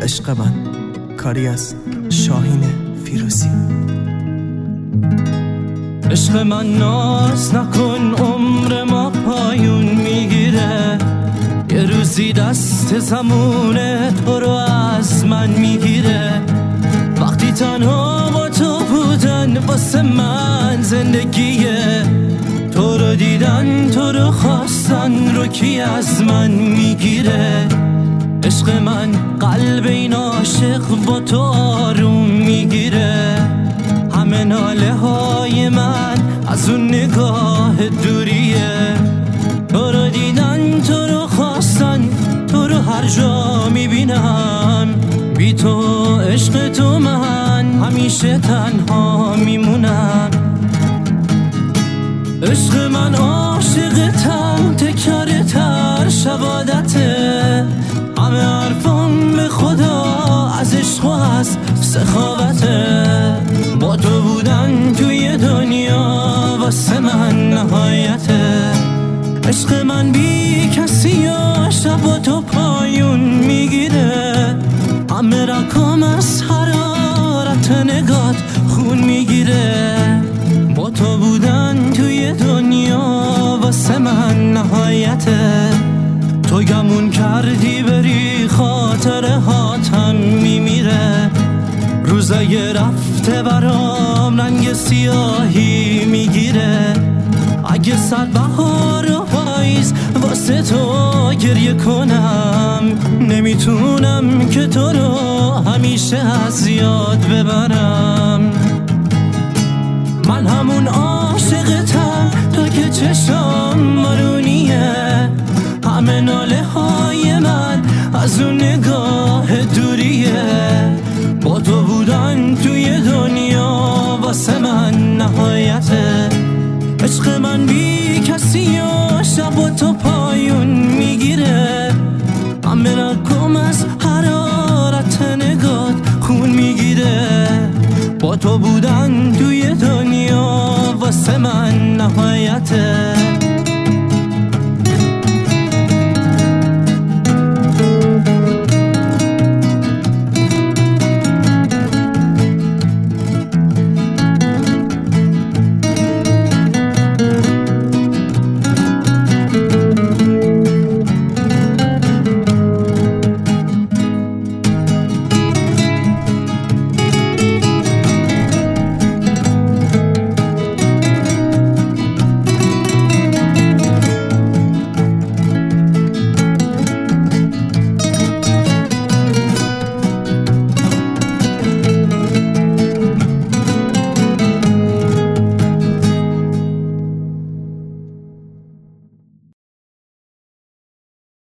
عشق من، کاری از شاهین فیروزی. عشق من ناز نکن، عمر ما پایون میگیره، یه روزی دست زمونه تو رو از من میگیره. وقتی تنها با تو بودن واسه من زندگیه، تو رو دیدن تو رو خواستن رو کی از من میگیره. عشق من قلب این عاشق با تو آروم میگیره، همه ناله های من از اون نگاه دوریه. تو رو دیدن تو رو خواستن، تو رو هر جا میبینم، بی تو عشق تو من همیشه تنها میمونم. عشق من عاشقتم، تکرار تر شبادته، همه حرفم به خدا از عشق و از سخاوته. با تو بودن توی دنیا واسه من نهایته. عشق من بی کسی و شب با تو پایون میگیره، همه رکام از حرارت نگات خون میگیره. با تو بودن توی دنیا واسه من نهایته. تو گمون کردی بری، خاطره هاتم میمیره. روزای رفته برام رنگ سیاهی میگیره. اگه صد بهار و پاییز واسه تو گریه کنم، نمیتونم که تو رو همیشه از یاد ببرم. من همون عاشقتم تو که چشام مارونیه، همه ناله های من از اون نگاه دوریه. با تو بودن توی دنیا واسه من نهایته. عشق من بی کسی و شب با تو پایون میگیره، همه رکم از حرارت نگات خون میگیره. با تو بودن توی دنیا واسه من نهایته.